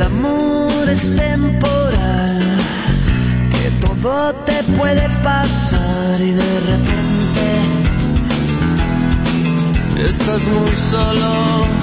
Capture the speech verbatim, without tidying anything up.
amor es temporal, que todo te puede pasar y de repente estás muy solo.